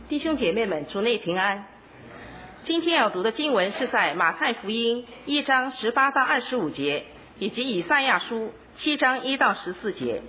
弟兄姐妹们，主内平安。今天要读的经文是在马太福音1章18到25节，以及以赛亚书7章1到14节。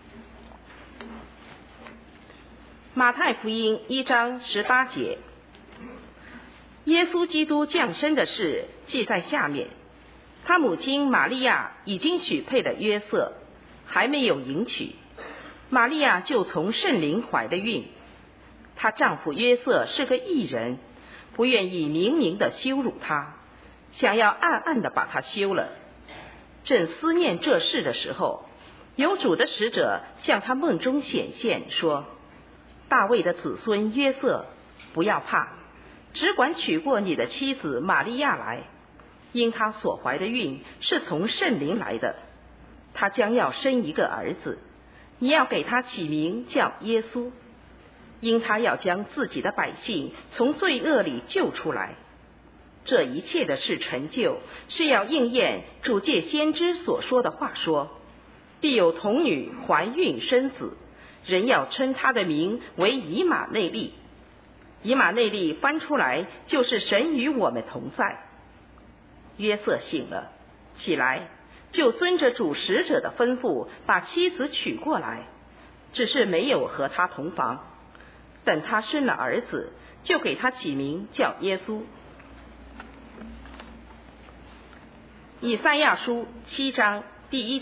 马太福音1章18节，耶稣基督降生的事记在下面。他母亲玛利亚已经许配了约瑟，还没有迎娶，玛利亚就从圣灵怀了孕。她丈夫约瑟是个义人，不愿意明明的羞辱她，想要暗暗的把她休了。正思念这事的时候，有主的使者向他梦中显现，说：大卫的子孙约瑟，不要怕，只管娶过你的妻子玛利亚来，因她所怀的孕是从圣灵来的。她将要生一个儿子，你要给他起名叫耶稣，因他要将自己的百姓从罪恶里救出来。这一切的事成就，是要应验主借先知所说的话，说必有童女怀孕生子，人要称他的名为以马内利。以马内利翻出来就是神与我们同在。约瑟醒了，起来，就遵着主使者的吩咐，把妻子娶过来，只是没有和他同房。等他生了儿子，就给他起名叫耶稣。以赛亚书7章第1节，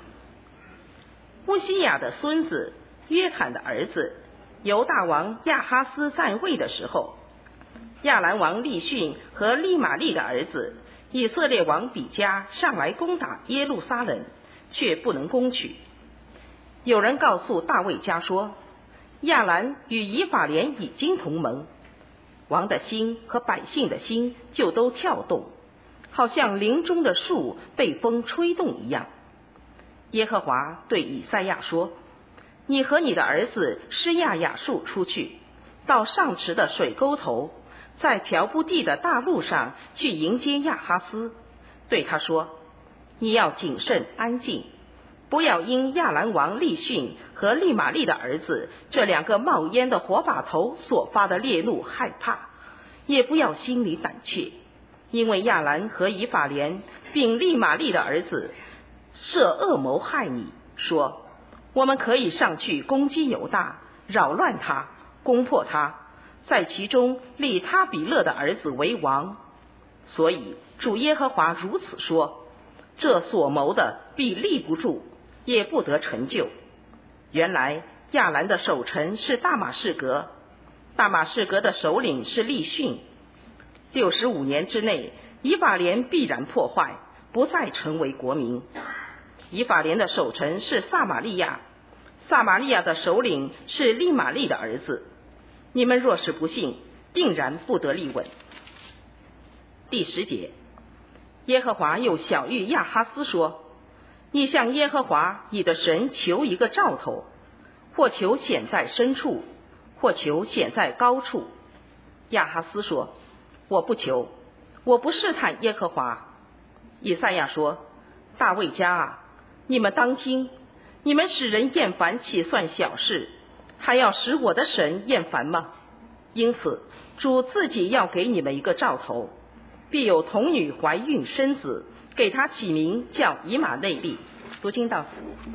乌西雅的孙子约坦的儿子犹大王亚哈斯在位的时候，亚兰王利逊和利玛利的儿子以色列王比加上来攻打耶路撒冷，却不能攻取。有人告诉大卫家说，亚兰与以法莲已经同盟，王的心和百姓的心就都跳动，好像林中的树被风吹动一样。耶和华对以赛亚说，你和你的儿子施亚雅述出去，到上池的水沟头，在瓢布地的大路上去迎接亚哈斯，对他说，你要谨慎安静，不要因亚兰王利逊和利玛利的儿子这2个冒烟的火把头所发的烈怒害怕，也不要心里胆怯，因为亚兰和以法莲并利玛利的儿子设恶谋害你，说我们可以上去攻击犹大，扰乱他，攻破他，在其中立他比勒的儿子为王。所以主耶和华如此说，这所谋的必立不住，也不得成就。原来亚兰的守臣是大马士革，大马士革的首领是利逊。65年之内，以法莲必然破坏，不再成为国民。以法莲的守臣是撒玛利亚，撒玛利亚的首领是利玛利的儿子。你们若是不信，定然不得立稳。第10节，耶和华又晓谕亚哈斯说，你向耶和华你的神求一个兆头，或求显在深处，或求显在高处。亚哈斯说，我不求，我不试探耶和华。以赛亚说，大卫家啊，你们当听，你们使人厌烦岂算小事，还要使我的神厌烦吗？因此主自己要给你们一个兆头，必有童女怀孕生子，给他起名叫以马内利。读经到此。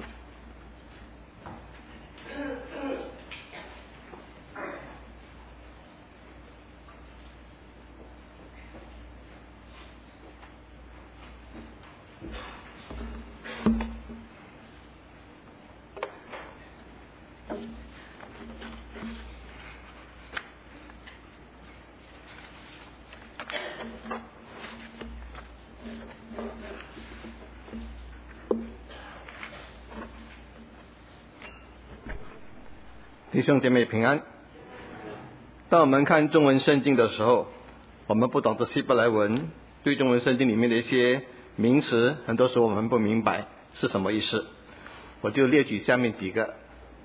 弟兄姐妹平安。当我们看中文圣经的时候，我们不懂得希伯来文，对中文圣经里面的一些名词，很多时候我们不明白是什么意思。我就列举下面几个。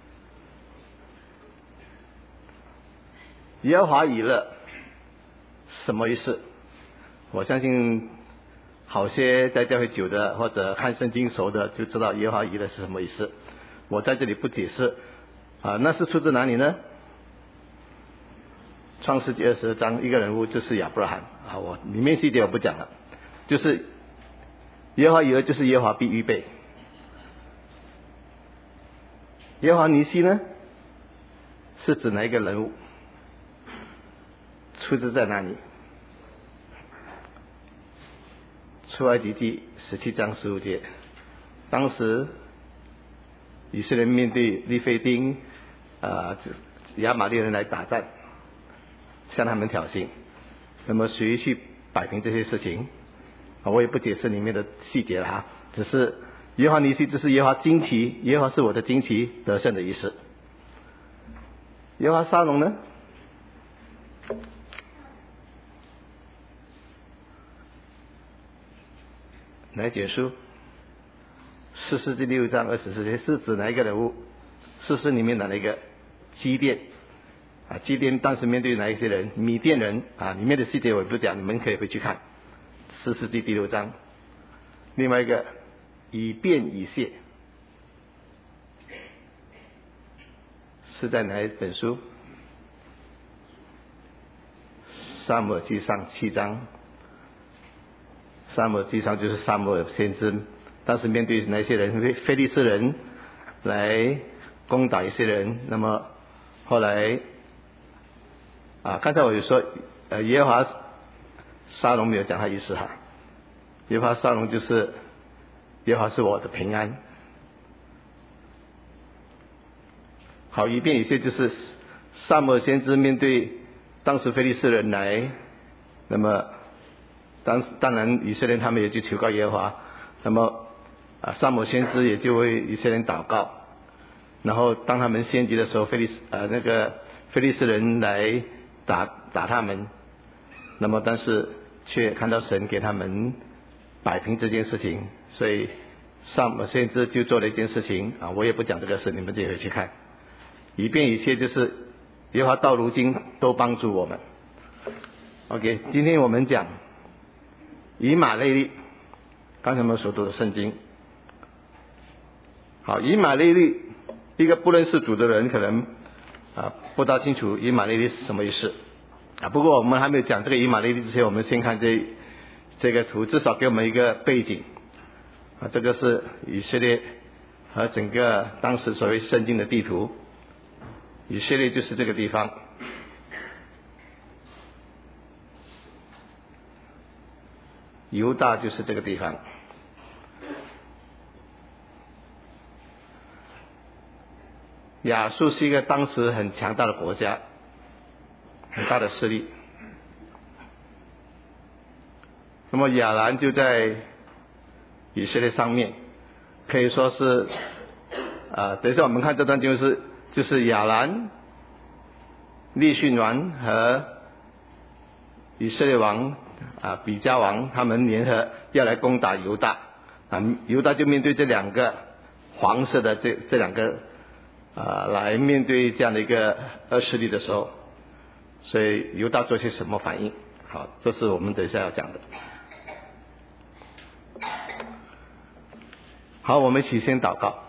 耶和华以勒什么意思？我相信好些在教会久的或者看圣经熟的就知道耶和华以勒是什么意思，我在这里不解释。那是出自哪里呢？ 创世纪22章一个人物就是亚伯拉罕啊，我里面细节我不讲了，就是耶和华以勒就是耶和华必预备。耶和华尼西呢，是指哪一个人物？出自在哪里？出埃及记17章15节，当时以色列人面对利非丁亚玛力人来打战，向他们挑衅，那么谁去摆平这些事情？我也不解释里面的细节了只是耶和华尼西就是耶和华旌旗，耶和华是我的旌旗，得胜的意思。耶和华沙龙呢？来解书士师第6章24节是指哪一个人物？士师里面的那个基甸基甸当时面对哪一些人？米甸人里面的细节我也不讲，你们可以回去看士师第6章。另外一个以便以谢是在哪一本书？撒母耳记上7章。撒母耳记上就是撒母耳先知，当时面对哪些人？非利士人来攻打一些人，那么后来刚才我有说耶和华沙龙没有讲他意思耶和华沙龙就是耶和华是我的平安。好，以便以谢就是撒母耳先知面对当时非利士人来，那么当然以色列人他们也就求告耶和华，那么撒母耳先知也就为以色列人祷告，然后当他们献祭的时候，非利士人来打他们，那么但是却看到神给他们摆平这件事情，所以撒母耳先知就做了一件事情我也不讲这个事，你们自己回去看。以便以谢就是耶和华到如今都帮助我们。 OK， 今天我们讲以马内利，刚才我们所读的圣经。好，以马内利，一个不认识主的人可能不大清楚以马内利是什么意思不过我们还没有讲这个以马内利之前，我们先看这个图，至少给我们一个背景这个是以色列和整个当时所谓圣经的地图，以色列就是这个地方，犹大就是这个地方。亚述是一个当时很强大的国家，很大的势力。那么亚兰就在以色列上面，可以说是等一下我们看这段经文就是亚兰、利逊王和以色列王比加王他们联合要来攻打犹大犹大就面对这两个黄色的这两个来面对这样的一个恶势力的时候，所以犹大做些什么反应？好，这是我们等一下要讲的。好，我们一起先祷告。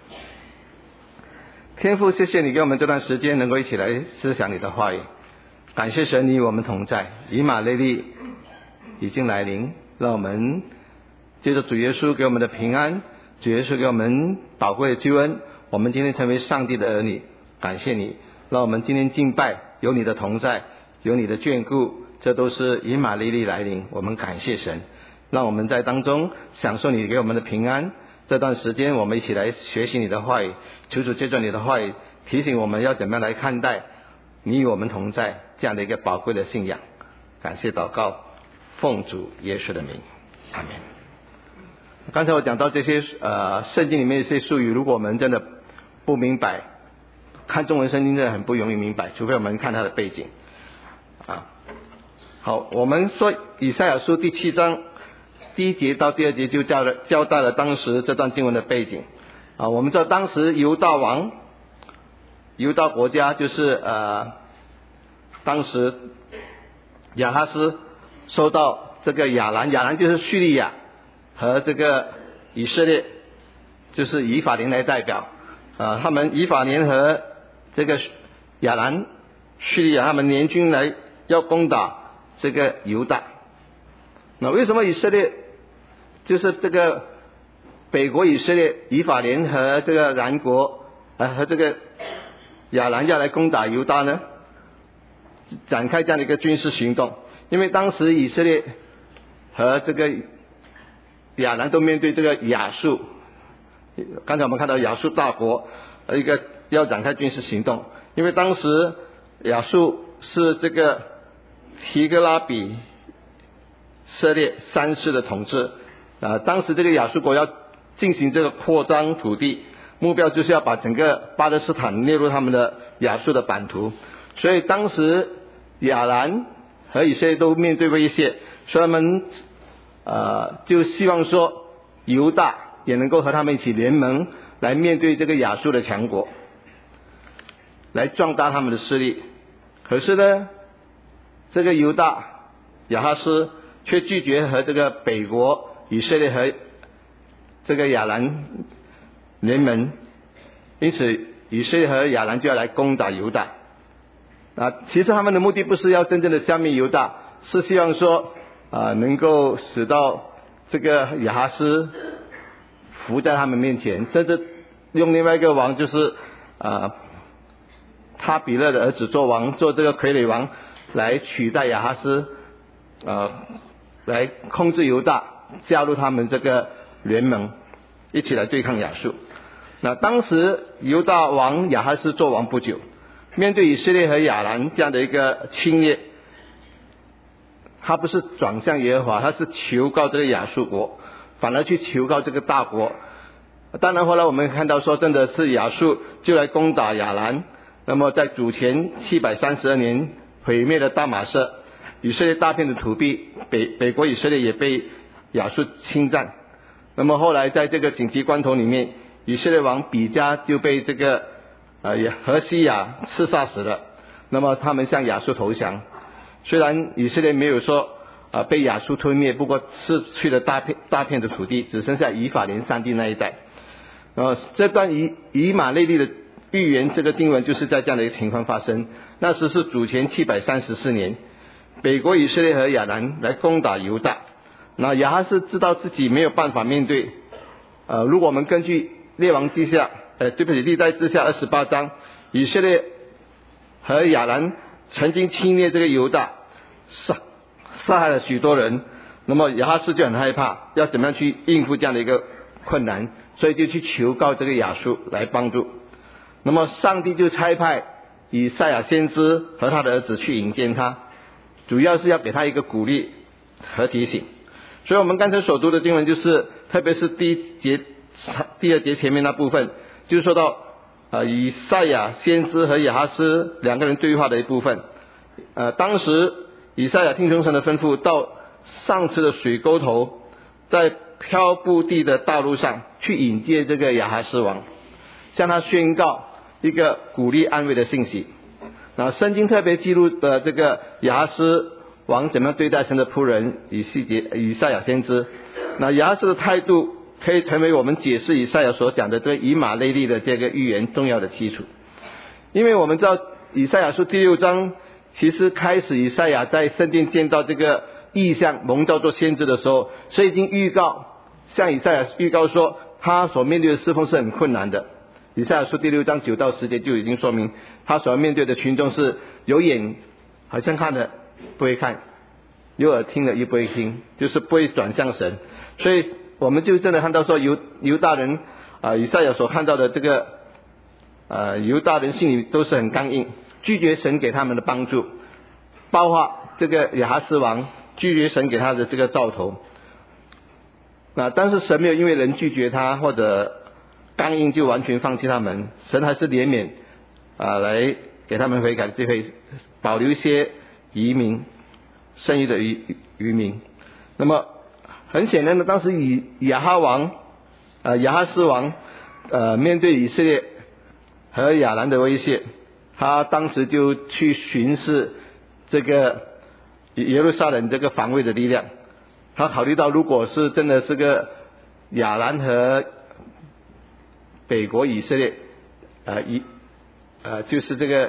天父，谢谢你给我们这段时间能够一起来思想你的话语，感谢神你与我们同在，以马内利已经来临，让我们借着主耶稣给我们的平安，主耶稣给我们宝贵的救恩，我们今天成为上帝的儿女，感谢你让我们今天敬拜，有你的同在，有你的眷顾，这都是以马内利来临，我们感谢神，让我们在当中享受你给我们的平安。这段时间我们一起来学习你的话语，求主借着你的话语提醒我们要怎么样来看待你与我们同在这样的一个宝贵的信仰。感谢祷告，奉主耶稣的名，阿们。刚才我讲到这些圣经里面的一些术语，如果我们真的不明白，看中文圣经真的很不容易明白，除非我们看它的背景好，我们说以赛亚书第7章第1节到第2节就交代了当时这段经文的背景我们知道当时犹大国家就是当时亚哈斯收到这个亚兰就是叙利亚和这个以色列就是以法莲来代表他们以法莲和这个亚兰叙利亚他们联军来要攻打这个犹大。那为什么以色列就是这个北国以色列以法莲和这个南国和这个亚兰要来攻打犹大呢？展开这样的一个军事行动，因为当时以色列和这个亚兰都面对这个亚述，刚才我们看到亚述大国一个要展开军事行动，因为当时亚述是这个提格拉比色列3世的统治当时这个亚述国要进行这个扩张土地，目标就是要把整个巴勒斯坦列入他们的亚述的版图，所以当时亚兰和以色列都面对威胁，所以他们就希望说犹大也能够和他们一起联盟来面对这个亚述的强国，来壮大他们的势力。可是呢，这个犹大亚哈斯却拒绝和这个北国以色列和这个亚兰联盟，因此以色列和亚兰就要来攻打犹大其实他们的目的不是要真正的消灭犹大，是希望说能够使到这个亚哈斯服在他们面前，甚至用另外一个王就是他比勒的儿子做王，做这个傀儡王来取代亚哈斯来控制犹大，加入他们这个联盟，一起来对抗亚述。那当时犹大王亚哈斯做王不久，面对以色列和亚兰这样的一个侵略，他不是转向耶和华，他是求告这个亚述国，反而去求告这个大国。当然后来我们看到说，真的是亚述就来攻打亚兰，那么在主前732年毁灭了大马色，以色列大片的土地，北国以色列也被亚述侵占。那么后来在这个紧急关头里面，以色列王比加就被这个何西亚刺杀死了，那么他们向亚述投降。虽然以色列没有说被亚述吞灭，不过失去了大片的土地，只剩下以法莲山地那一带。这段以马内利的预言，这个经文就是在这样的一个情况发生。那时是主前734年，北国以色列和亚兰来攻打犹大。那亚哈斯知道自己没有办法面对如果我们根据列王记下历代志下28章，以色列和亚兰曾经侵略这个犹大，杀害了许多人，那么亚哈斯就很害怕，要怎么样去应付这样的一个困难，所以就去求告这个亚述来帮助。那么上帝就差派以赛亚先知和他的儿子去引荐他，主要是要给他一个鼓励和提醒。所以我们刚才所读的经文就是，特别是第二节前面那部分，就是说到以赛亚先知和亚哈斯两个人对话的一部分。当时以赛亚听从神的吩咐，到上次的水沟头，在漂布地的道路上去引荐这个亚哈斯王，向他宣告一个鼓励安慰的信息。圣经特别记录的这个亚哈斯王怎么样对待神的仆人以赛亚先知。那亚哈斯的态度可以成为我们解释以赛亚所讲的这个以马内利的这个预言重要的基础。因为我们知道以赛亚书第6章其实开始以赛亚在圣殿见到这个异象蒙召做先知的时候，所以已经向以赛亚预告说他所面对的侍奉是很困难的。以赛亚书第6章9到10节就已经说明他所要面对的群众是有眼好像看了不会看，有耳听了又不会听，就是不会转向神。所以我们就真的看到说犹大人以赛亚所看到的这个犹大人心里都是很刚硬，拒绝神给他们的帮助，包括这个亚哈斯王拒绝神给他的这个兆头。但是神没有因为人拒绝他或者刚硬就完全放弃他们，神还是怜悯来给他们悔改的机会，保留一些移民剩余的渔民。那么很显然的，当时亚哈斯王面对以色列和亚兰的威胁，他当时就去巡视这个耶路撒冷这个防卫的力量。他考虑到如果是真的是个亚兰和北国以色列就是这个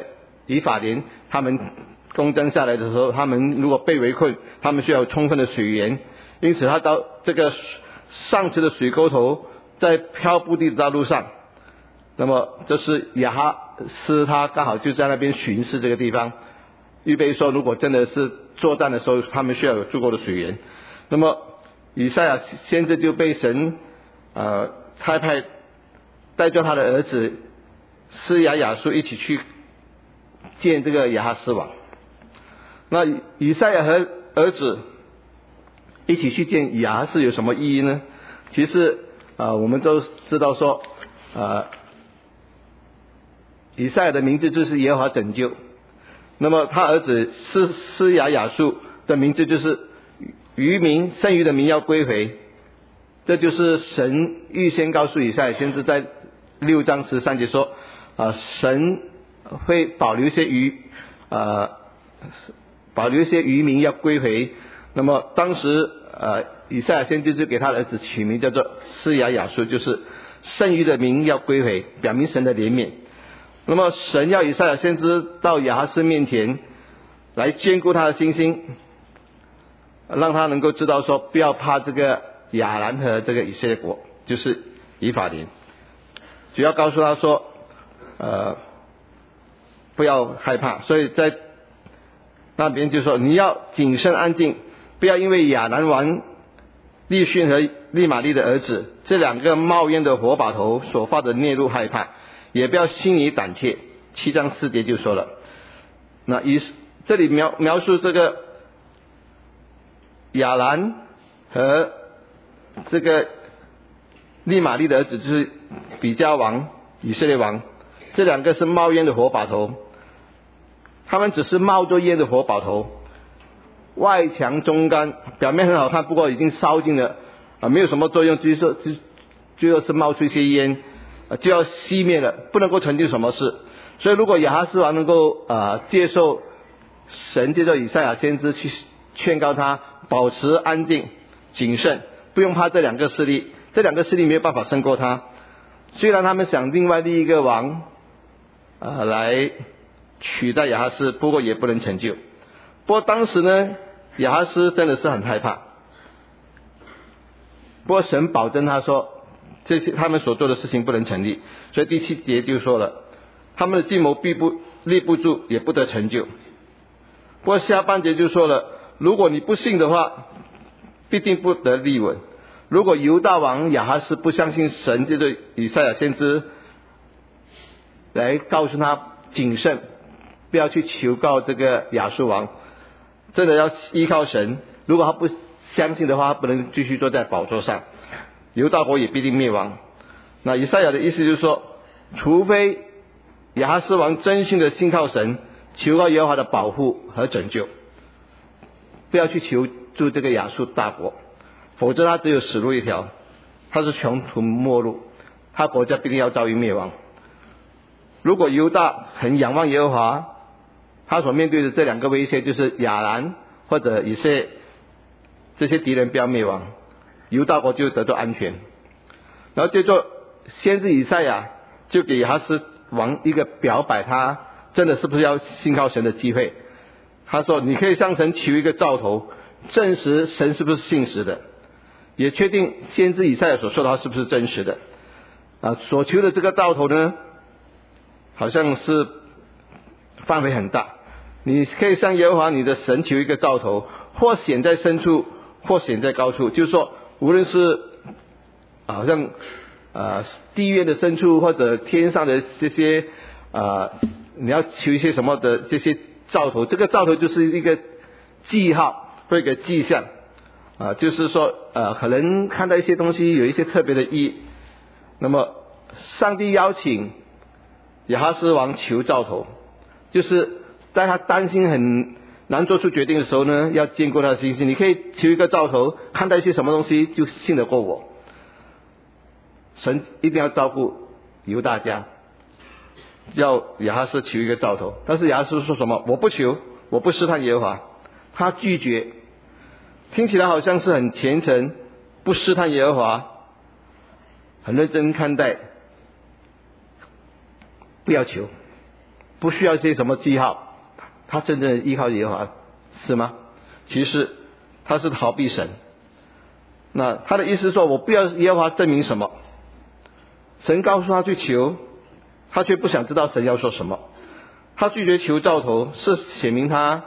以法莲他们攻争下来的时候，他们如果被围困，他们需要有充分的水源，因此他到这个上次的水沟头，在漂布地的道路上，那么这是亚哈斯他刚好就在那边巡视这个地方，预备说如果真的是作战的时候，他们需要有足够的水源。那么以赛亚先知就被神差派带着他的儿子施雅雅述一起去见这个亚哈斯王。那以赛亚和儿子一起去见亚哈斯有什么意义呢？其实我们都知道说以赛亚的名字就是耶和华拯救，那么他儿子施雅雅述的名字就是余民，剩余的民要归回。这就是神预先告诉以赛亚先知在6章13节说神会保留一些余民要归回。那么当时以赛亚先知就给他的儿子取名叫做施雅雅述，就是剩余的民要归回，表明神的怜悯。那么神要以赛亚先知到亚哈斯面前来坚固他的信心，让他能够知道说不要怕这个亚兰和这个以色列国，就是以法莲。主要告诉他说不要害怕，所以在那边就说你要谨慎安静，不要因为亚兰王利逊和利玛利的儿子这2个冒烟的火把头所发的孽怒害怕，也不要心里胆怯。7章4节就说了，那这里描述这个亚兰和这个利玛利的儿子就是比加王、以色列王，这2个是冒烟的火把头，他们只是冒着烟的火把头，外强中干，表面很好看，不过已经烧尽了没有什么作用，最后是冒出一些烟就要熄灭了，不能够成就什么事。所以如果亚哈斯王能够接受神借着以赛亚先知去劝告他保持安静谨慎，不用怕这2个势力，这2个势力没有办法胜过他。虽然他们想另外立一个王来取代亚哈斯，不过也不能成就。不过当时呢，亚哈斯真的是很害怕，不过神保证他说这些他们所做的事情不能成立，所以第7节就说了，他们的计谋立不住，也不得成就。不过下半节就说了，如果你不信的话，必定不得立稳。如果犹大王亚哈斯不相信神，这个以赛亚先知来告诉他谨慎，不要去求告这个亚述王，真的要依靠神。如果他不相信的话，他不能继续坐在宝座上，犹大国也必定灭亡。那以赛亚的意思就是说，除非亚哈斯王真心的信靠神，求告耶和华的保护和拯救，不要去求助这个亚述大国，否则他只有死路一条，他是穷途末路，他国家必定要遭遇灭亡。如果犹大很仰望耶和华，他所面对的这2个威胁就是亚兰或者以色列这些敌人不要灭亡，犹大国就得到安全。然后接着先知以赛亚就给亚哈斯王一个表白他真的是不是要信靠神的机会。他说你可以向神求一个兆头，证实神是不是信实的，也确定先知以赛亚所说的话是不是真实的所求的这个兆头呢，好像是范围很大。你可以向耶和华你的神求一个兆头，或显在深处，或显在高处，就是说无论是好像地狱的深处或者天上的这些你要求一些什么的这些兆头，这个兆头就是一个记号或一个迹象就是说可能看到一些东西有一些特别的意义。那么上帝邀请亚哈斯王求兆头，就是在他担心很难做出决定的时候呢，要坚固他的信心。你可以求一个兆头，看到一些什么东西就信得过我。神一定要照顾犹大家，叫亚哈斯求一个兆头。但是亚哈斯说什么？我不求，我不试探耶和华，他拒绝。听起来好像是很虔诚，不试探耶和华，很认真看待，不要求不需要一些什么记号，他真正依靠耶和华，是吗？其实他是逃避神。那他的意思是说，我不要耶和华证明什么，神告诉他去求，他却不想知道神要说什么。他拒绝求兆头，是显明他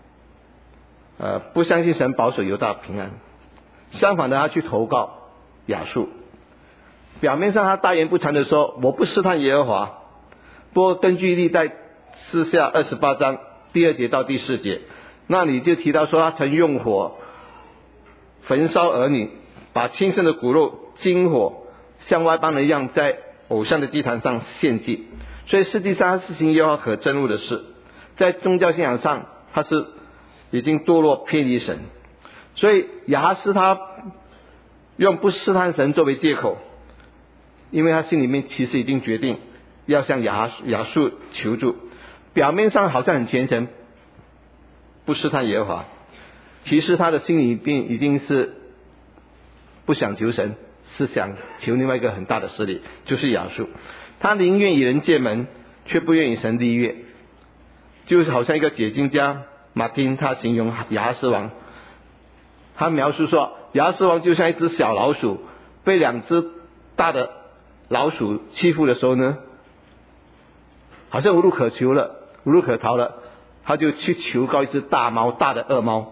不相信神保守犹大平安。相反的，他去投告亚述。表面上他大言不惭的说，我不试探耶和华。不过根据历代志下28章第2节到第4节，那里就提到说，他曾用火焚烧儿女，把亲生的骨肉经火像外邦人一样在偶像的祭坛上献祭。所以实际上他是行耶和华可憎恶的事，在宗教信仰上他是已经堕落偏离神。所以亚哈斯他用不试探神作为借口，因为他心里面其实已经决定要向亚述求助。表面上好像很虔诚，不试探耶和华，其实他的心里面已经是不想求神，是想求另外一个很大的势力，就是亚述。他宁愿与人结盟，却不愿与神立约。就是好像一个解经家马丁，他形容亚哈斯王，他描述说，亚哈斯王就像一只小老鼠被2只大的老鼠欺负的时候呢，好像无路可求了，无路可逃了，他就去求告一只大猫，大的恶猫，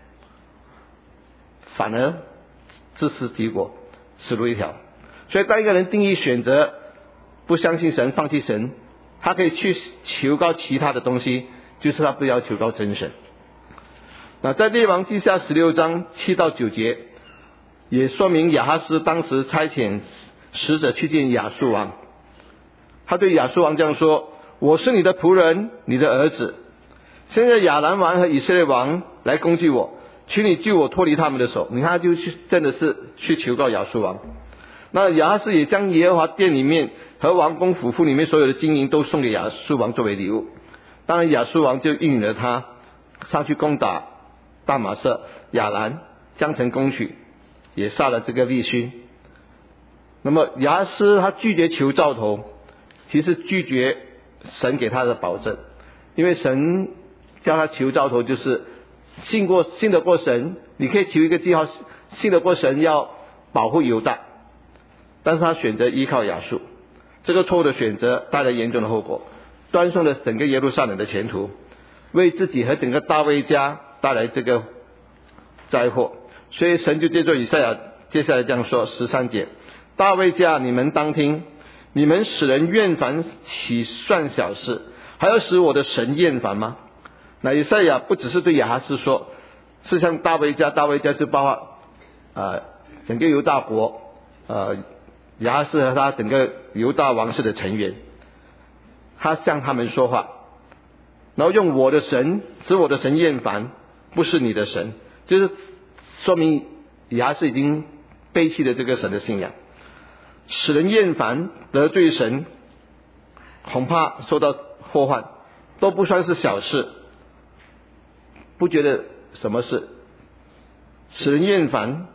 反而自食其果，死路一条。所以当一个人定义选择不相信神，放弃神，他可以去求告其他的东西，就是他不要求告真神。那在列王记下16章7到9节，也说明亚哈斯当时差遣使者去见亚述王。他对亚述王这样说，我是你的仆人，你的儿子。现在亚兰王和以色列王来攻击我，请你救我脱离他们的手。你看他就真的是去求告亚述王。那亚哈斯也将耶和华殿里面和王宫府库里面所有的金银都送给亚述王作为礼物。当然亚述王就应允了他，上去攻打大马色、亚兰，将城攻取，也杀了这个利须。那么亚哈斯他拒绝求兆头，其实拒绝神给他的保证，因为神叫他求兆头，就是信得过神，你可以求一个记号，信得过神要保护犹大。但是他选择依靠亚述，这个错误的选择带来严重的后果，断送了整个耶路撒冷的前途，为自己和整个大卫家带来这个灾祸。所以神就借着以赛亚接下来这样说13节，大卫家，你们当听，你们使人厌烦岂算小事，还要使我的神厌烦吗？那以赛亚不只是对亚哈斯说，是向大卫家就包括整个犹大国亚哈斯和他整个犹大王室的成员，他向他们说话，然后用我的神使我的神厌烦，不是你的神，就是说明亚哈斯已经背弃了这个神的信仰，使人厌烦得罪神，恐怕受到祸患，都不算是小事，不觉得什么事。使人厌烦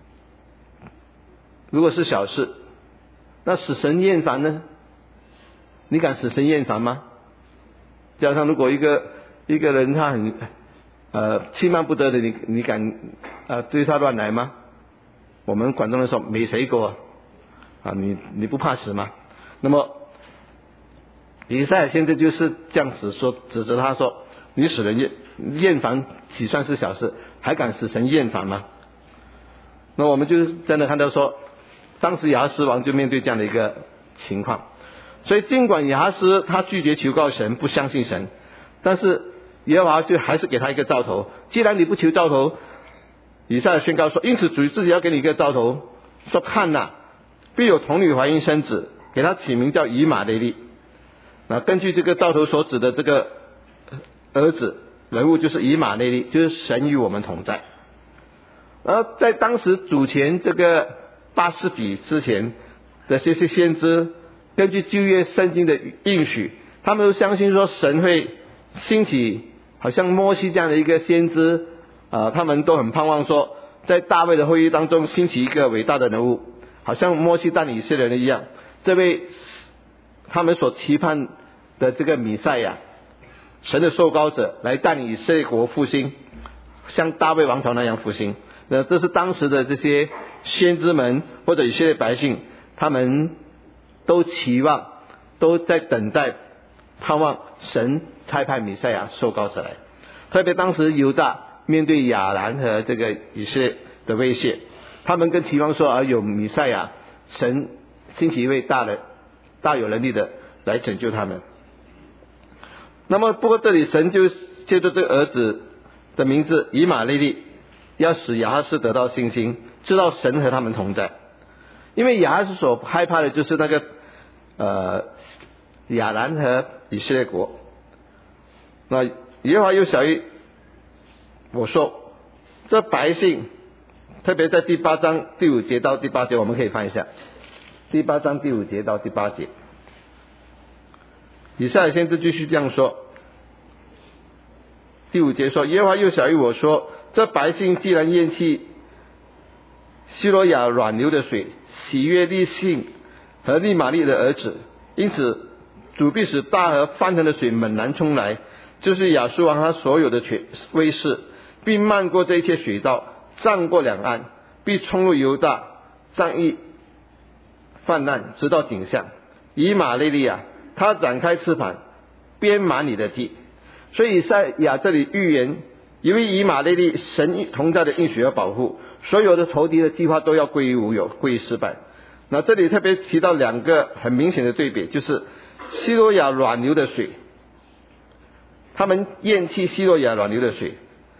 如果是小事，那使神厌烦呢？你敢使神厌烦吗？加上如果一个人他很轻慢不得的，你敢对他乱来吗？我们广东人说没谁过你不怕死吗？那么以赛亚现在就是这样子说，指责他说，你使人厌烦岂算是小事，还敢使神厌烦吗？那我们就是真的看到说，当时亚哈斯王就面对这样的一个情况。所以尽管亚哈斯他拒绝求告神，不相信神，但是耶和华就还是给他一个兆头。既然你不求兆头，以赛亚宣告说，因此主自己要给你一个兆头，说看哪，必有童女怀孕生子，给他起名叫以马内利。那根据这个兆头所指的这个儿子人物就是以马内利，就是神与我们同在。而在当时主前这个8世纪之前的这些先知，根据旧约圣经的应许，他们都相信说神会兴起好像摩西这样的一个先知他们都很盼望说在大卫的后裔当中兴起一个伟大的人物，好像摩西带领以色列人一样。这位他们所期盼的这个弥赛亚，神的受膏者来带领以色列国复兴，像大卫王朝那样复兴。这是当时的这些先知们或者以色列百姓，他们都期望，都在等待，盼望神差派弥赛亚受膏者来。特别当时犹大面对亚兰和这个以色列的威胁，他们更期望说有弥赛亚，神兴起一位大有能力的来拯救他们。那么不过这里神就借助这个儿子的名字以马内利，要使亚哈斯得到信心，知道神和他们同在。因为亚哈斯所害怕的就是那个亚兰和以色列国。那耶和华又小于我说，这百姓，特别在第8章第5节到第8节，我们可以翻一下第8章第5节到第8节。以赛亚先知继续这样说，第5节说，耶和华又小于我说，这百姓既然厌弃希罗亚软流的水，喜悦利信和利玛利的儿子，因此主必使大河翻腾的水猛然冲来，就是亚述王他所有的威势，并漫过这些水道，涨过两岸，必冲入犹大，战役泛滥，直到颈项。以马内利亚，他展开翅膀，遍满你的地。所以以赛亚这里预言，因为以马内利神同在的应许和保护，所有的仇敌的计划都要归于无有，归于失败。那这里特别提到2个很明显的对比，就是希罗亚软流的水，他们厌弃希罗亚软流的水。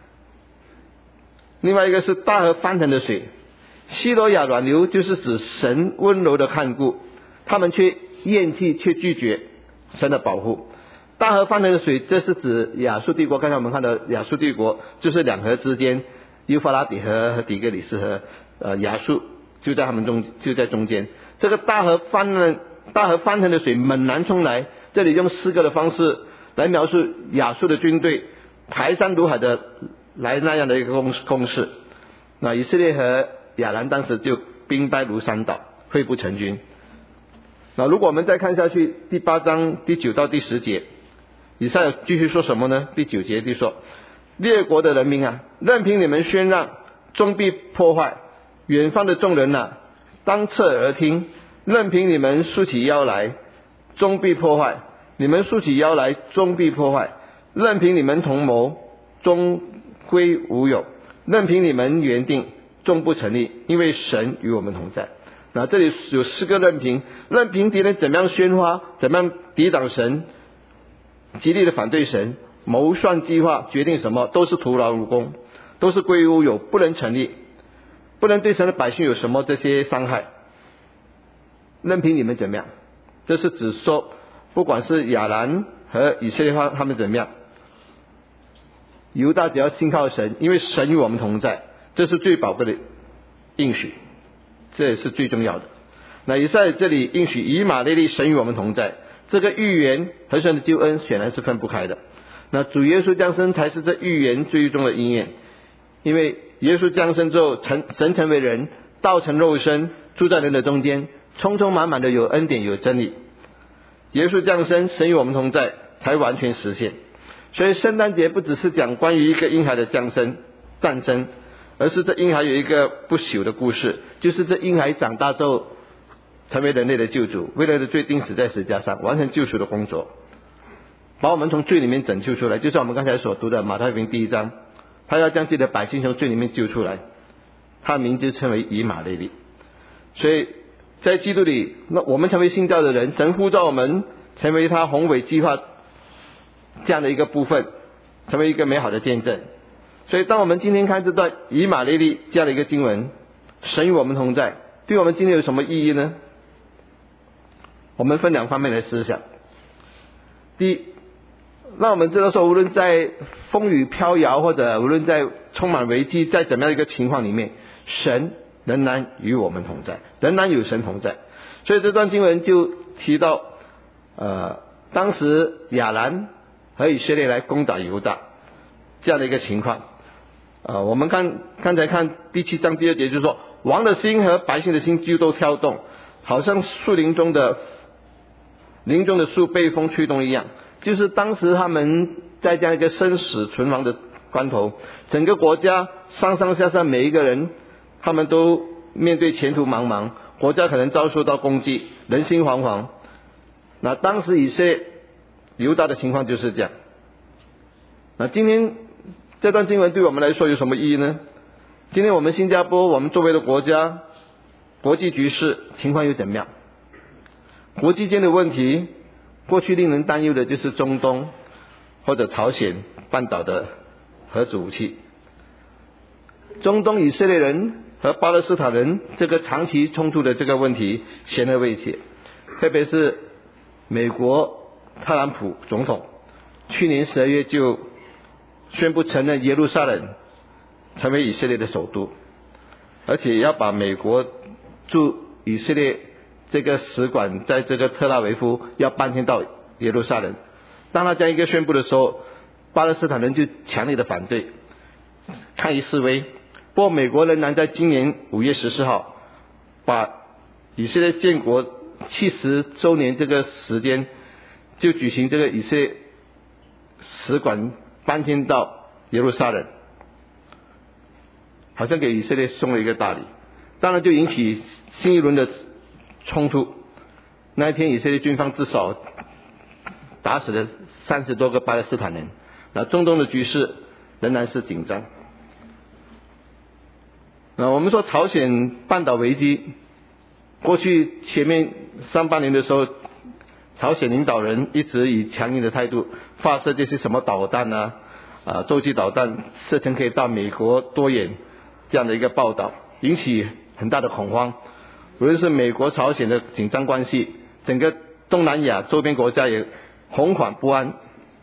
另外一个是大河翻腾的水，希罗亚软流就是指神温柔的看顾，他们却厌弃却拒绝神的保护。大河翻腾的水，这是指亚述帝国。刚才我们看到亚述帝国就是2河之间，幼发拉底河和底格里斯河，亚述就在中间。这个大河翻腾的水猛然冲来，这里用诗歌的方式来描述亚述的军队排山如海的来那样的一个攻势。那以色列和亚兰当时就兵败如山倒，溃不成军。那如果我们再看下去，第8章第9到第10节，以赛亚继续说什么呢？第9节就说，列国的人民啊，任凭你们宣让，终必破坏；远方的众人啊，当侧耳听，任凭你们竖起腰来，终必破坏；你们竖起腰来，终必破坏；任凭你们同谋，终归无有；任凭你们原定，终不成立，因为神与我们同在。那这里有4个任凭敌人怎么样宣发，怎么样抵挡神，极力的反对神，谋算计划，决定什么，都是徒劳无功，都是归于无有，不能成立，不能对神的百姓有什么这些伤害。任凭你们怎么样，这是指说不管是亚兰和以色列他们怎么样，犹大只要信靠神，因为神与我们同在，这是最宝贵的应许，这也是最重要的。那以赛亚这里应许以马内利神与我们同在，这个预言和神的救恩显然是分不开的。那主耶稣降生才是这预言最终的应验，因为耶稣降生之后，神成为人，道成肉身，住在人的中间，充充满满的有恩典有真理。耶稣降生，神与我们同在，才完全实现。所以圣诞节不只是讲关于一个婴孩的诞生，而是这婴孩有一个不朽的故事，就是这婴孩长大之后成为人类的救主，为了的罪钉死在十字架上，完成救赎的工作，把我们从罪里面拯救出来。就像我们刚才所读的马太福音第1章，他要将自己的百姓从罪里面救出来，他的名字称为以马内利。所以在基督里，那我们成为信教的人，神呼召我们成为他宏伟计划这样的一个部分，成为一个美好的见证。所以当我们今天看这段以马内利这样的一个经文，神与我们同在，对我们今天有什么意义呢？我们分2方面来思想。第一，让我们知道说，无论在风雨飘摇，或者无论在充满危机，在怎么样一个情况里面，神仍然与我们同在，仍然有神同在。所以这段经文就提到当时亚兰和以色列来攻打犹大这样的一个情况。我们刚才看第7章第2节，就是说王的心和百姓的心就都跳动，好像树林中的林中的树被风吹动一样，就是当时他们在这样一个生死存亡的关头，整个国家上上下下每一个人，他们都面对前途茫茫，国家可能遭受到攻击，人心惶惶。那当时以色列犹大的情况就是这样。那今天这段经文对我们来说有什么意义呢？今天我们新加坡，我们作为的国家，国际局势情况又怎么样？国际间的问题，过去令人担忧的就是中东或者朝鲜半岛的核子武器。中东以色列人和巴勒斯坦人这个长期冲突的这个问题显而易见，特别是美国特朗普总统去年12月就宣布承认耶路撒冷成为以色列的首都，而且要把美国驻以色列这个使馆在这个特拉维夫要搬迁到耶路撒冷。当他这样一个宣布的时候，巴勒斯坦人就强烈的反对，抗议示威。不过美国仍然在今年5月14号把以色列建国70周年这个时间就举行这个以色列使馆搬迁到耶路撒冷，好像给以色列送了一个大礼，当然就引起新一轮的冲突。那一天以色列军方至少打死了30多个巴勒斯坦人，那中东的局势仍然是紧张。那我们说朝鲜半岛危机，过去前面上半年的时候，朝鲜领导人一直以强硬的态度发射这些什么导弹洲际导弹射程可以到美国多远这样的一个报道，引起很大的恐慌。无论是美国朝鲜的紧张关系，整个东南亚周边国家也惶惶不安。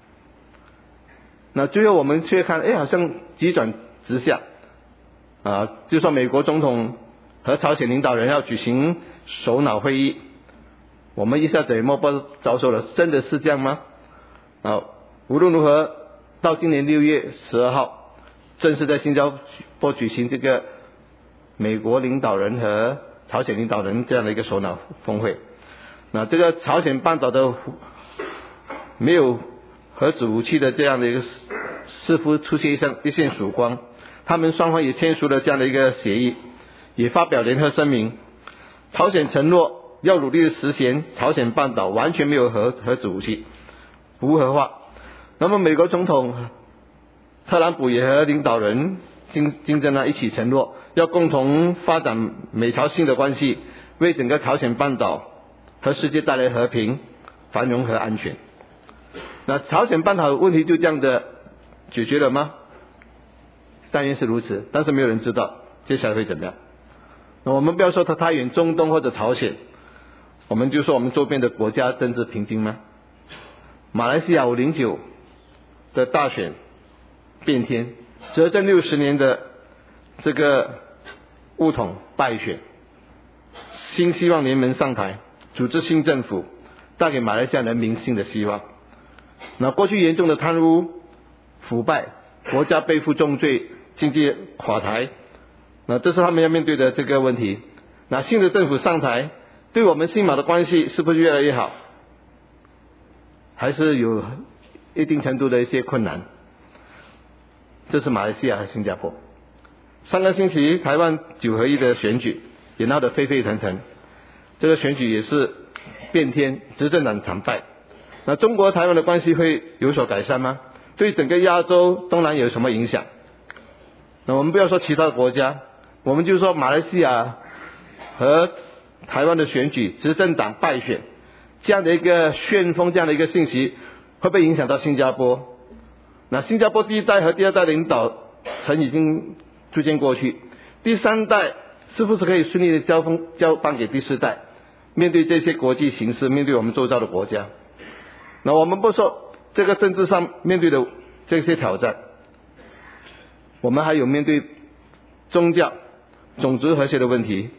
那最后我们却看，好像急转直下就说美国总统和朝鲜领导人要举行首脑会议，我们一下子也摸不着手了，真的是这样吗？无论如何，到今年6月12号正式在新加坡举行这个美国领导人和朝鲜领导人这样的一个首脑峰会。那这个朝鲜半岛的没有核子武器的这样的一个似乎出现一线曙光，他们双方也签署了这样的一个协议，也发表联合声明。朝鲜承诺要努力的实现朝鲜半岛完全没有核子武器，无核化。那么美国总统特朗普也和领导人金正恩一起承诺，要共同发展美朝新的关系，为整个朝鲜半岛和世界带来和平、繁荣和安全。那朝鲜半岛的问题就这样的解决了吗？但愿是如此，但是没有人知道接下来会怎么样。那我们不要说它太远，中东或者朝鲜，我们就说我们周边的国家政治平静吗？马来西亚509的大选变天，执政60年的这个巫统败选，新希望联盟上台组织新政府，带给马来西亚人民新的希望。那过去严重的贪污腐败，国家背负重罪，经济垮台，那这是他们要面对的这个问题。那新的政府上台，对我们新马的关系是不是越来越好？还是有一定程度的一些困难？这是马来西亚和新加坡。上个星期台湾9合1的选举也闹得沸沸腾腾，这个选举也是变天，执政党惨败。那中国台湾的关系会有所改善吗？对整个亚洲东南有什么影响？那我们不要说其他的国家，我们就说马来西亚和台湾的选举，执政党败选，这样的一个旋风，这样的一个信息会不会影响到新加坡？那新加坡第一代和第二代领导层已经逐渐过去，第三代是不是可以顺利的交棒给第四代？面对这些国际形势，面对我们周遭的国家，那我们不说这个政治上面对的这些挑战，我们还有面对宗教、种族和谐的问题，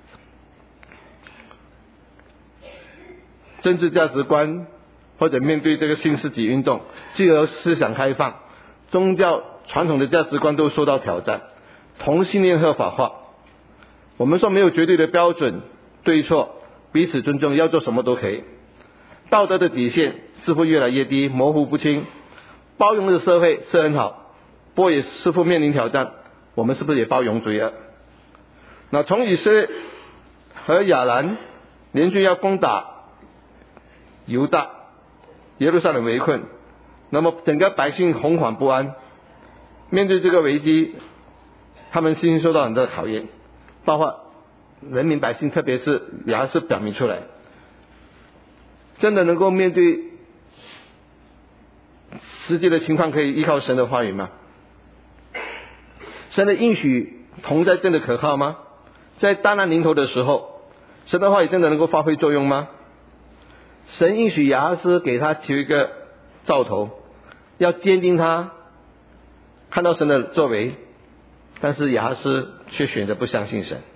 政治价值观，或者面对这个新世纪运动，自由思想开放，宗教传统的价值观都受到挑战，同性恋合法化。我们说没有绝对的标准对错，彼此尊重，要做什么都可以。 道德的底线似乎越来越低，模糊不清。包容的社会是很好，不过也似乎面临挑战，我们是不是也包容罪恶？那从以色列和亚兰联军要攻打犹大，耶路撒冷围困，那么整个百姓惶惶不安。面对这个危机，他们信心受到很多考验，包括人民百姓，特别是亚哈斯表明出来，真的能够面对实际的情况，可以依靠神的话语吗？神的应许同在真的可靠吗？在大难临头的时候，神的话语真的能够发挥作用吗？神应许亚哈斯给他求一个兆头，要坚定他看到神的作为，但是亚哈斯却选择不相信神。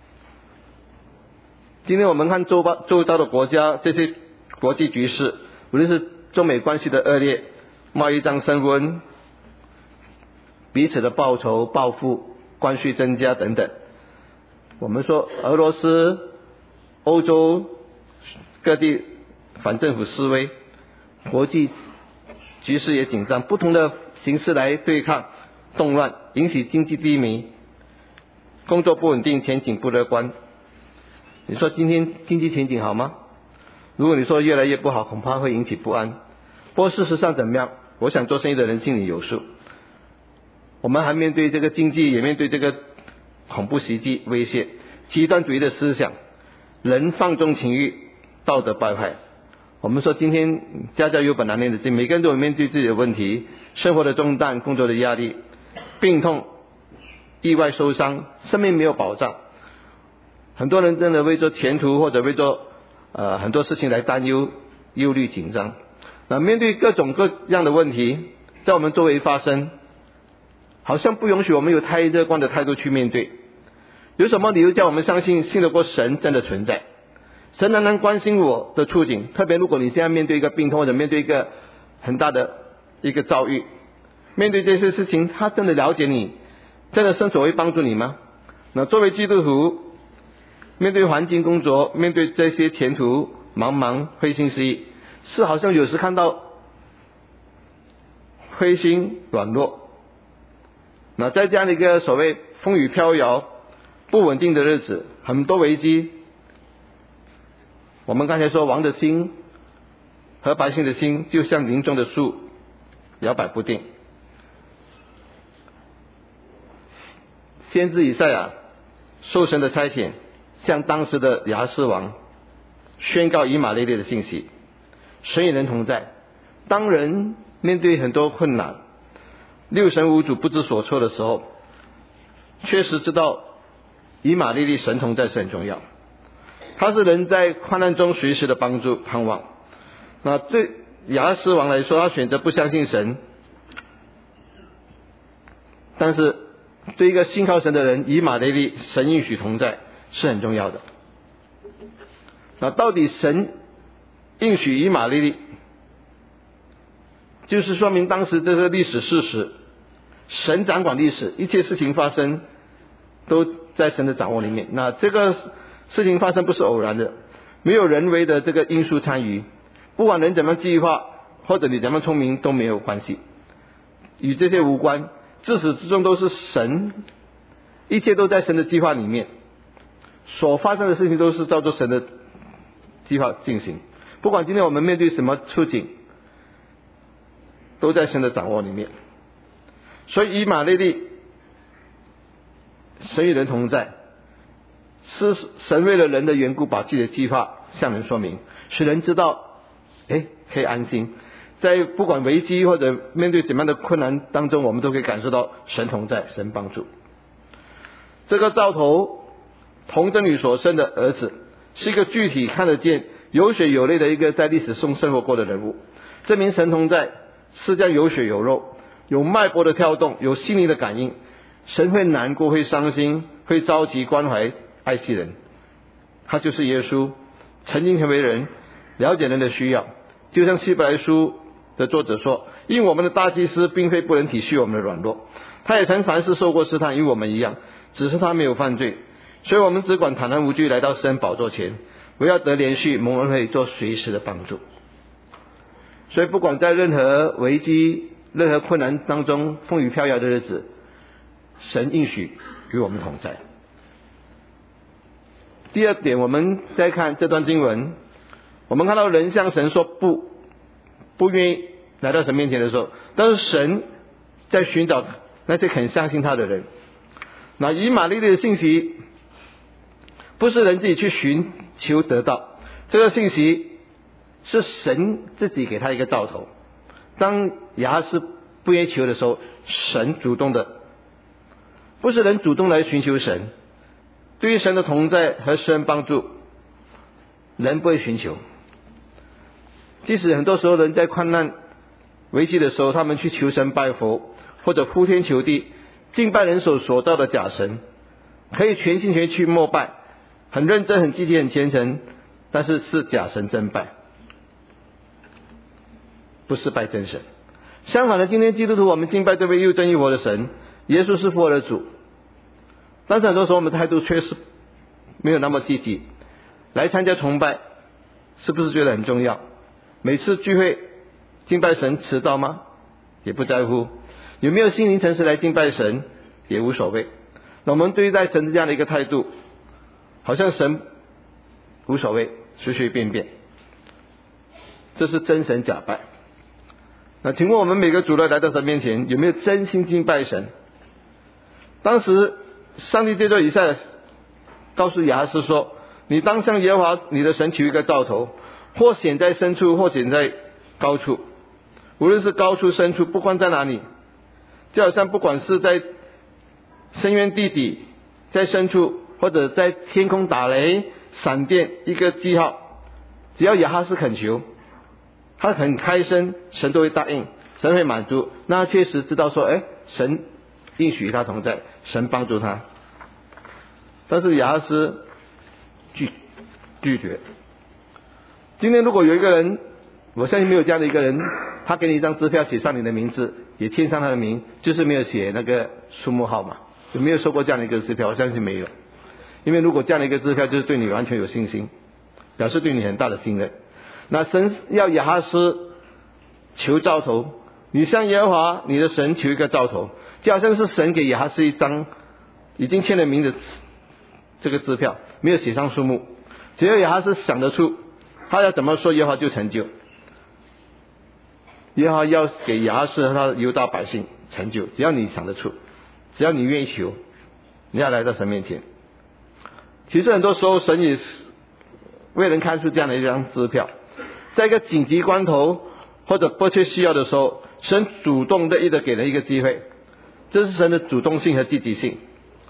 今天我们看周遭的国家，这些国际局势，无论是中美关系的恶劣，贸易战升温，彼此的报仇报复，关税增加等等。我们说俄罗斯、欧洲各地反政府示威，国际局势也紧张，不同的形式来对抗动乱，引起经济低迷，工作不稳定，前景不乐观。你说今天经济前景好吗？如果你说越来越不好，恐怕会引起不安。不过事实上怎么样，我想做生意的人心里有数。我们还面对这个经济，也面对这个恐怖袭击威胁，极端主义的思想，人放纵情欲，道德败坏。我们说今天家家有本难念的经，每个人都有面对自己的问题，生活的重担，工作的压力，病痛，意外受伤，生命没有保障。很多人真的为做前途或者为做很多事情来担忧、忧虑、紧张。那面对各种各样的问题在我们周围发生，好像不允许我们有太乐观的态度去面对。有什么理由叫我们相信信得过神真的存在？神仍然关心我的处境，特别如果你现在面对一个病痛，或者面对一个很大的一个遭遇，面对这些事情，他真的了解你，真的伸手会帮助你吗？那作为基督徒，面对环境工作，面对这些前途茫茫灰心失意，是好像有时看到灰心软弱。那在这样的一个所谓风雨飘摇不稳定的日子，很多危机，我们刚才说王的心和百姓的心就像林中的树，摇摆不定。先知以赛亚受神的差遣，向当时的亚哈斯王宣告以马内利的信息，神与人同在。当人面对很多困难，六神无主不知所措的时候，确实知道以马内利神同在是很重要，他是人在患难中随时的帮助盼望。那对亚哈斯王来说，他选择不相信神，但是对一个信靠神的人，以马内利神应许同在是很重要的。那到底神应许以马内利，就是说明当时这个历史事实，神掌管历史，一切事情发生都在神的掌握里面。那这个事情发生不是偶然的，没有人为的这个因素参与，不管人怎么计划，或者你怎么聪明都没有关系，与这些无关，自始至终都是神，一切都在神的计划里面，所发生的事情都是照着神的计划进行。不管今天我们面对什么处境，都在神的掌握里面。所以以马内利神与人同在，是神为了人的缘故把自己的计划向人说明，使人知道可以安心，在不管危机或者面对怎么样的困难当中，我们都可以感受到神同在，神帮助。这个兆头童贞女所生的儿子，是一个具体看得见有血有泪的一个在历史中生活过的人物，证明神同在是这样有血有肉，有脉搏的跳动，有心灵的感应。神会难过，会伤心，会着急关怀爱惜人，他就是耶稣，曾经成为人，了解人的需要。就像希伯来书的作者说，因我们的大祭司并非不能体恤我们的软弱，他也曾凡事受过试探，与我们一样，只是他没有犯罪。所以我们只管坦然无惧来到神宝座前，不要得连续蒙恩惠做随时的帮助。 所以不管在任何危机、任何困难当中，风雨飘摇的日子，神应许与我们同在。第二点，我们再看这段经文，我们看到人向神说不愿意来到神面前的时候，但是神在寻找那些肯相信他的人。那以马内利的信息不是人自己去寻求得到，这个信息是神自己给他一个兆头。当亚哈斯不愿意求的时候，神主动的，不是人主动来寻求神。对于神的同在和施恩帮助，人不会寻求。即使很多时候人在困难危机的时候，他们去求神拜佛，或者呼天求地，敬拜人所造的假神，可以全心全意去膜拜，很认真、很积极、很虔诚，但是是假神真拜，不是拜真神。相反的，今天基督徒我们敬拜这位又真又活的神，耶稣是复活的主，但是很多时候我们态度确实没有那么积极。来参加崇拜是不是觉得很重要？每次聚会敬拜神迟到吗？也不在乎。有没有心灵诚实来敬拜神也无所谓。那我们对待神这样的一个态度，好像神无所谓，随随便便，这是真神假拜。那请问我们每个主日来到神面前，有没有真心敬拜神？当时上帝对着以赛亚告诉亚哈斯说，你当向耶和华你的神求一个兆头，或显在深处，或显在高处，无论是高处深处，不管在哪里，就好像不管是在深渊地底，在深处，或者在天空打雷闪电，一个记号，只要亚哈斯恳求，他很开声，神都会答应，神会满足。那他确实知道说，神应许他同在，神帮助他。但是亚哈斯拒绝。今天如果有一个人，我相信没有这样的一个人，他给你一张支票，写上你的名字，也签上他的名，就是没有写那个数目号码。有没有收过这样的一个支票？我相信没有。因为如果这样的一个支票，就是对你完全有信心，表示对你很大的信任。那神要亚哈斯求兆头，你向耶和华你的神求一个兆头，就好像是神给亚哈斯一张已经签了名的这个支票，没有写上数目，只要亚哈斯想得出，他要怎么说耶和华就成就。耶和华要给亚哈斯和他的犹大百姓成就，只要你想得出，只要你愿意求，你要来到神面前。其实很多时候神也是为人看出这样的一张支票，在一个紧急关头或者迫切需要的时候，神主动乐意的给人一个机会，这是神的主动性和积极性。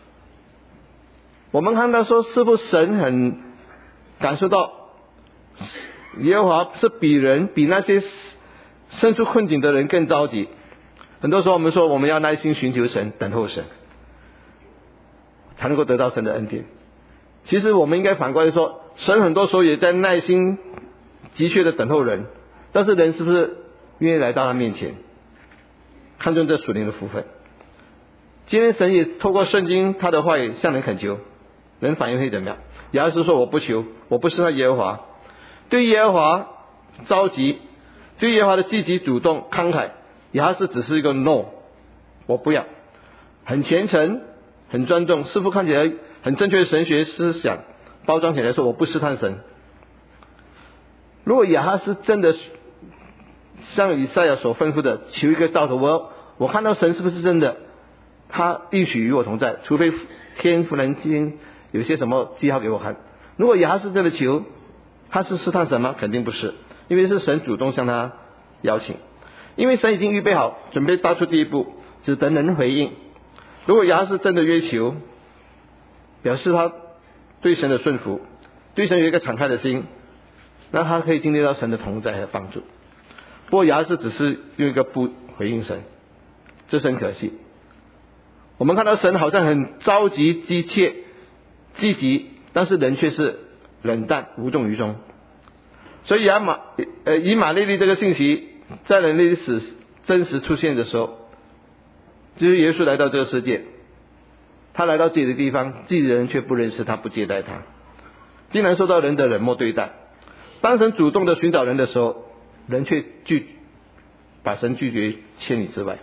我们看到说，是不是神很感受到耶和华是比那些身处困境的人更着急。很多时候我们说，我们要耐心寻求神，等候神，才能够得到神的恩典。其实我们应该反过来说，神很多时候也在耐心急切的等候人，但是人是不是愿意来到他面前，看重这属灵的福分？今天神也透过圣经他的话语向人恳求，人反应会怎么样？亚哈斯说，我不求，我不是他耶和华。对耶和华着急，对耶和华的积极主动慷慨，亚哈斯只是一个 no， 我不要，很虔诚很专重，似乎看起来很正确的神学思想，包装起来说我不试探神。如果亚哈斯真的像以赛亚所吩咐的求一个兆头，我看到神是不是真的，他应许与我同在，除非天父人间有些什么记号给我看。如果亚哈斯真的求，他是试探神吗？肯定不是，因为是神主动向他邀请，因为神已经预备好，准备踏出第一步，只等人回应。如果亚哈斯真的约求，表示他对神的顺服，对神有一个敞开的心，那他可以经历到神的同在和帮助。不过亚哈斯只是用一个不回应神，这是很可惜。我们看到神好像很着急、急切、积极，但是人却是冷淡、无动于衷。所以以马内利这个信息在人类史真实出现的时候，就是耶稣来到这个世界，他来到自己的地方，自己的人却不认识他，不接待他，竟然受到人的冷漠对待。当神主动的寻找人的时候， 人却把神拒绝千里之外。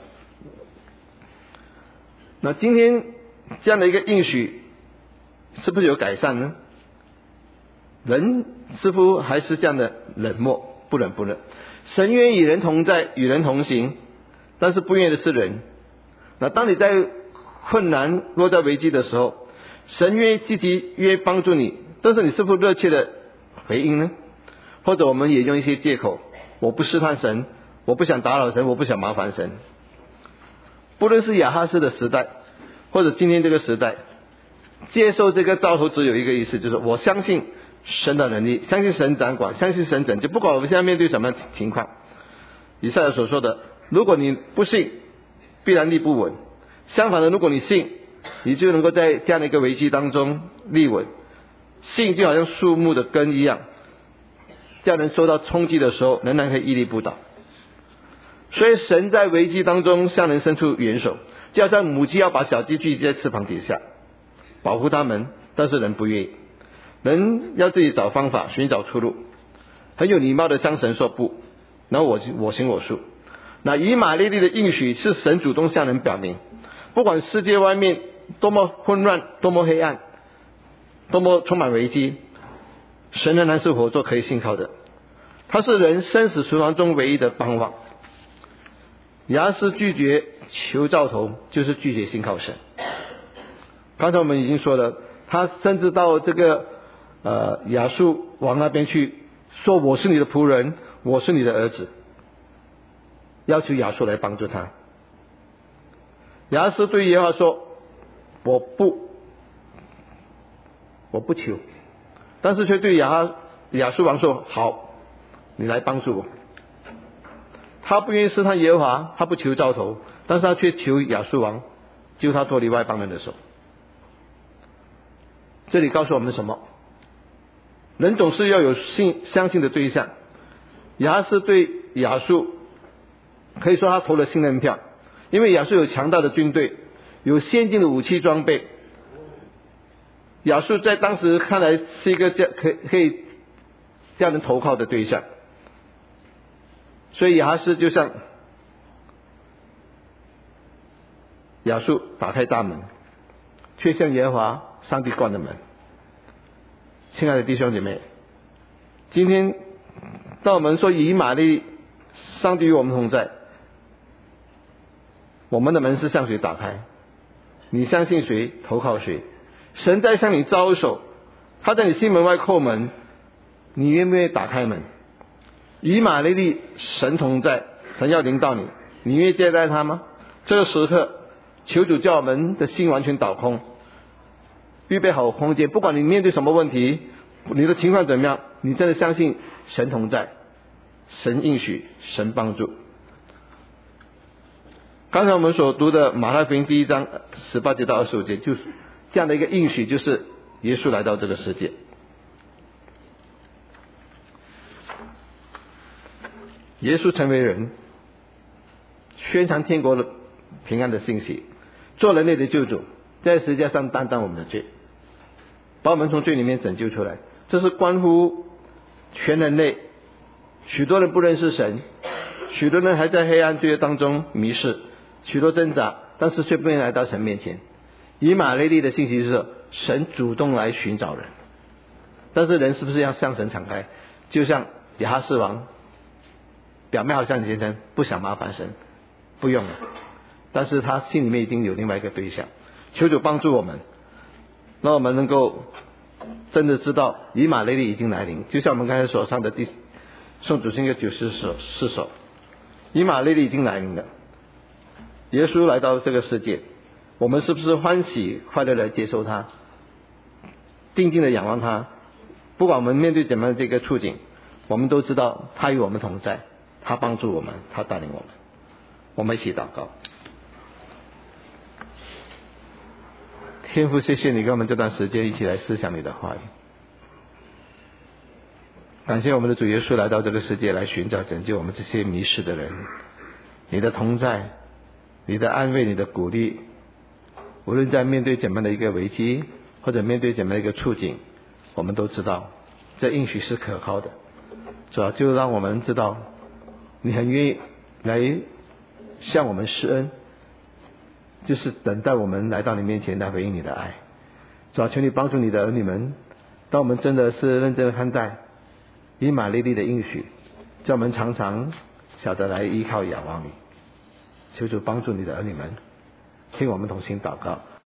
那今天这样的一个应许是不是有改善呢？人似乎还是这样的冷漠，不冷不热。神愿意与人同在，与人同行，但是不愿意的是人。那当你在困难落在危机的时候，神愿意积极愿意帮助你，但是你是否热切的回应呢？或者我们也用一些借口，我不试探神，我不想打扰神，我不想麻烦神。不论是亚哈斯的时代，或者今天这个时代，接受这个兆头只有一个意思，就是我相信神的能力，相信神掌管，相信神拯救，不管我们现在面对什么情况。以赛亚所说的，如果你不信，必然立不稳。相反的，如果你信，你就能够在这样的一个危机当中立稳。信就好像树木的根一样，叫人受到冲击的时候仍然可以屹立不倒。所以神在危机当中向人伸出援手，就好像母鸡要把小鸡聚集在翅膀底下保护它们，但是人不愿意，人要自己找方法，寻找出路，很有礼貌的向神说不，然后我行我素。那以马内利的应许是神主动向人表明，不管世界外面多么混乱，多么黑暗，多么充满危机，神仍然是活着可以信靠的，他是人生死存亡中唯一的帮望。亚哈斯拒绝求兆头，就是拒绝信靠神。刚才我们已经说了，他甚至到这个亚述王那边去说，我是你的仆人，我是你的儿子，要求亚述来帮助他。亚哈斯对耶和华说，我不求，但是却对亚述王说，好，你来帮助我。他不愿意试探耶和华，他不求兆头，但是他却求亚述王救他脱离外邦人的手。这里告诉我们什么？人总是要有相信的对象。亚哈斯对亚述可以说他投了信任票，因为亚述有强大的军队，有先进的武器装备。亚述在当时看来是一个可以让人投靠的对象，所以亚哈斯就向亚述打开大门，却向耶和华上帝关了门。亲爱的弟兄姐妹，今天当我们说以马内利，上帝与我们同在，我们的门是向谁打开？你相信谁，投靠谁？神在向你招手，他在你心门外叩门，你愿不愿意打开门？以马内利，神同在，神要临到你，你愿意接待他吗？这个时刻，求主叫我们的心完全倒空，预备好空间，不管你面对什么问题，你的情况怎么样，你真的相信神同在，神应许，神帮助。刚才我们所读的马太福音第1章18节到25节，就是这样的一个应许，就是耶稣来到这个世界。耶稣成为人，宣传天国的平安的信息，做人类的救主，在十字架上担当我们的罪，把我们从罪里面拯救出来。这是关乎全人类。许多人不认识神，许多人还在黑暗罪恶当中迷失，许多挣扎，但是却不愿意来到神面前。以马内利的信息是神主动来寻找人，但是人是不是要向神敞开？就像亚哈斯王，表面好像虔诚，不想麻烦神，不用了，但是他心里面已经有另外一个对象。求主帮助我们，让我们能够真的知道以马内利已经来临，就像我们刚才所唱的宋祖新的94首，以马内利已经来临了。耶稣来到这个世界，我们是不是欢喜快乐地接受他，定睛地仰望他？不管我们面对怎么样的这个处境，我们都知道他与我们同在，他帮助我们，他带领我们。我们一起祷告。天父，谢谢你给我们这段时间一起来思想你的话语，感谢我们的主耶稣来到这个世界，来寻找拯救我们这些迷失的人。你的同在，你的安慰，你的鼓励，无论在面对怎么样的一个危机，或者面对怎么样的一个处境，我们都知道这应许是可靠的。主要就让我们知道你很愿意来向我们施恩，就是等待我们来到你面前来回应你的爱。主啊，求你帮助你的儿女们，当我们真的是认真的看待以马内利的应许，叫我们常常晓得来依靠仰望你。求主帮助你的儿女们，听我们同心祷告。